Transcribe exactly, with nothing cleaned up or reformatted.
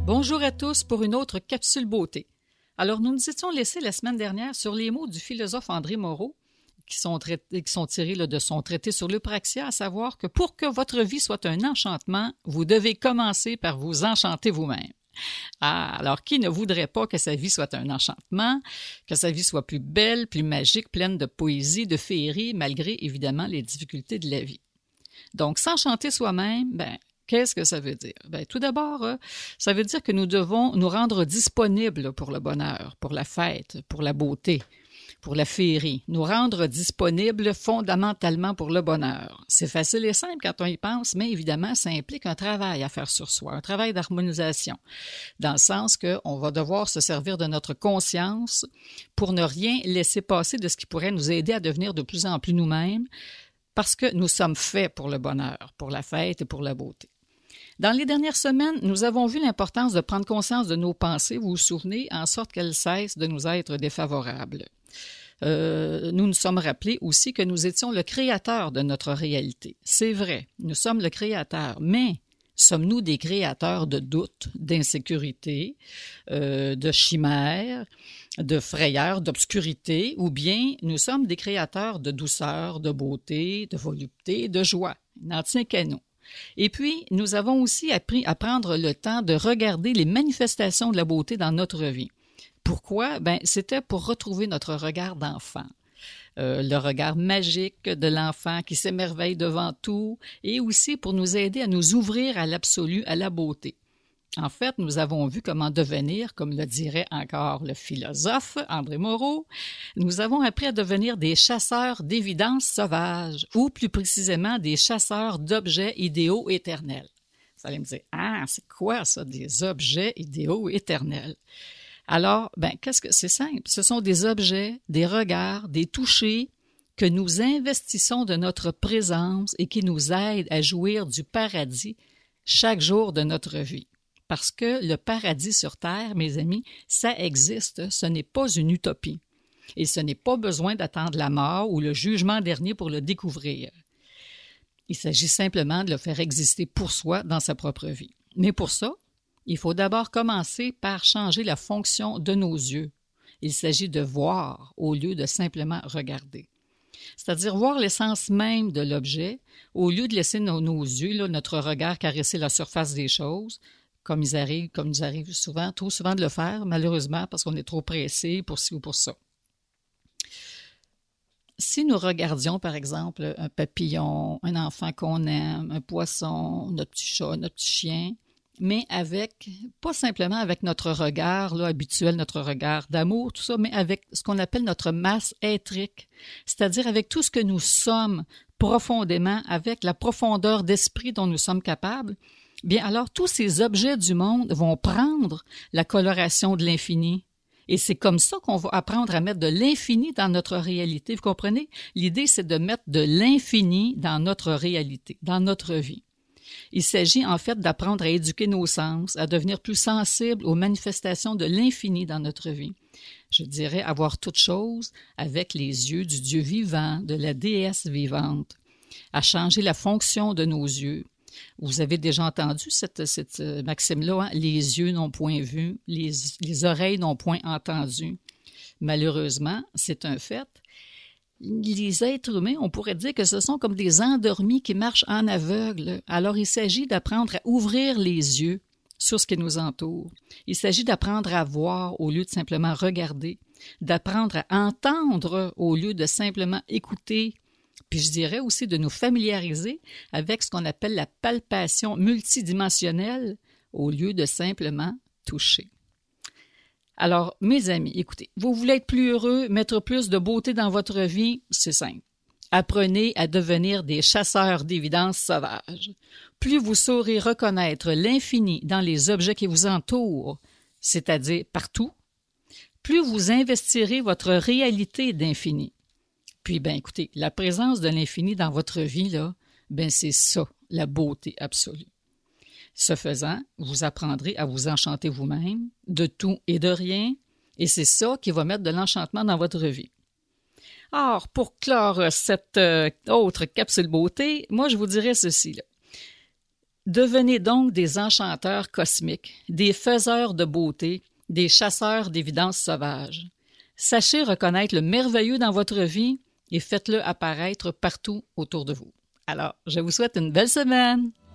Bonjour à tous pour une autre capsule beauté. Alors, nous nous étions laissés la semaine dernière sur les mots du philosophe André Moreau, qui sont, traités, qui sont tirés là, de son traité sur l'eupraxia, à savoir que pour que votre vie soit un enchantement, vous devez commencer par vous enchanter vous-même. Ah, alors qui ne voudrait pas que sa vie soit un enchantement, que sa vie soit plus belle, plus magique, pleine de poésie, de féerie, malgré évidemment les difficultés de la vie. Donc, s'enchanter soi-même, ben, qu'est-ce que ça veut dire? Bien, tout d'abord, ça veut dire que nous devons nous rendre disponibles pour le bonheur, pour la fête, pour la beauté, pour la féerie. Nous rendre disponibles fondamentalement pour le bonheur. C'est facile et simple quand on y pense, mais évidemment, ça implique un travail à faire sur soi, un travail d'harmonisation, dans le sens qu'on va devoir se servir de notre conscience pour ne rien laisser passer de ce qui pourrait nous aider à devenir de plus en plus nous-mêmes, parce que nous sommes faits pour le bonheur, pour la fête et pour la beauté. Dans les dernières semaines, nous avons vu l'importance de prendre conscience de nos pensées, vous vous souvenez, en sorte qu'elles cessent de nous être défavorables. Euh, nous nous sommes rappelés aussi que nous étions le créateur de notre réalité. C'est vrai, nous sommes le créateur, mais sommes-nous des créateurs de doutes, d'insécurité, euh, de chimères, de frayeurs, d'obscurité, ou bien nous sommes des créateurs de douceur, de beauté, de volupté, de joie? Il n'en tient qu'à nous. Et puis, nous avons aussi appris à prendre le temps de regarder les manifestations de la beauté dans notre vie. Pourquoi? Ben, c'était pour retrouver notre regard d'enfant. Euh, le regard magique de l'enfant qui s'émerveille devant tout et aussi pour nous aider à nous ouvrir à l'absolu, à la beauté. En fait, nous avons vu comment devenir, comme le dirait encore le philosophe André Moreau, nous avons appris à devenir des chasseurs d'évidences sauvages, ou plus précisément des chasseurs d'objets idéaux éternels. Vous allez me dire, ah, c'est quoi ça, des objets idéaux éternels? Alors, ben, qu'est-ce que c'est simple? Ce sont des objets, des regards, des touchers que nous investissons de notre présence et qui nous aident à jouir du paradis chaque jour de notre vie. Parce que le paradis sur Terre, mes amis, ça existe, ce n'est pas une utopie. Et ce n'est pas besoin d'attendre la mort ou le jugement dernier pour le découvrir. Il s'agit simplement de le faire exister pour soi dans sa propre vie. Mais pour ça, il faut d'abord commencer par changer la fonction de nos yeux. Il s'agit de voir au lieu de simplement regarder. C'est-à-dire voir l'essence même de l'objet au lieu de laisser nos, nos yeux, là, notre regard caresser la surface des choses, comme ils arrivent, comme nous arrive souvent, trop souvent de le faire, malheureusement, parce qu'on est trop pressé pour ci ou pour ça. Si nous regardions, par exemple, un papillon, un enfant qu'on aime, un poisson, notre petit chat, notre petit chien, mais avec, pas simplement avec notre regard là, habituel, notre regard d'amour, tout ça, mais avec ce qu'on appelle notre masse éthrique, c'est-à-dire avec tout ce que nous sommes profondément, avec la profondeur d'esprit dont nous sommes capables, bien alors tous ces objets du monde vont prendre la coloration de l'infini. Et c'est comme ça qu'on va apprendre à mettre de l'infini dans notre réalité. Vous comprenez? L'idée, c'est de mettre de l'infini dans notre réalité, dans notre vie. Il s'agit en fait d'apprendre à éduquer nos sens, à devenir plus sensibles aux manifestations de l'infini dans notre vie. Je dirais avoir toute chose avec les yeux du Dieu vivant, de la déesse vivante, à changer la fonction de nos yeux. Vous avez déjà entendu cette, cette maxime-là, hein? Les yeux n'ont point vu, les, les oreilles n'ont point entendu. Malheureusement, c'est un fait. Les êtres humains, on pourrait dire que ce sont comme des endormis qui marchent en aveugle. Alors, il s'agit d'apprendre à ouvrir les yeux sur ce qui nous entoure. Il s'agit d'apprendre à voir au lieu de simplement regarder, d'apprendre à entendre au lieu de simplement écouter. Puis je dirais aussi de nous familiariser avec ce qu'on appelle la palpation multidimensionnelle au lieu de simplement toucher. Alors, mes amis, écoutez, vous voulez être plus heureux, mettre plus de beauté dans votre vie, c'est simple. Apprenez à devenir des chasseurs d'évidences sauvages. Plus vous saurez reconnaître l'infini dans les objets qui vous entourent, c'est-à-dire partout, plus vous investirez votre réalité d'infini. Puis, ben, écoutez, la présence de l'infini dans votre vie, là, ben, c'est ça, la beauté absolue. Ce faisant, vous apprendrez à vous enchanter vous-même, de tout et de rien, et c'est ça qui va mettre de l'enchantement dans votre vie. Or, pour clore cette euh, autre capsule beauté, moi, je vous dirais ceci, là. Devenez donc des enchanteurs cosmiques, des faiseurs de beauté, des chasseurs d'évidences sauvages. Sachez reconnaître le merveilleux dans votre vie et faites-le apparaître partout autour de vous. Alors, je vous souhaite une belle semaine!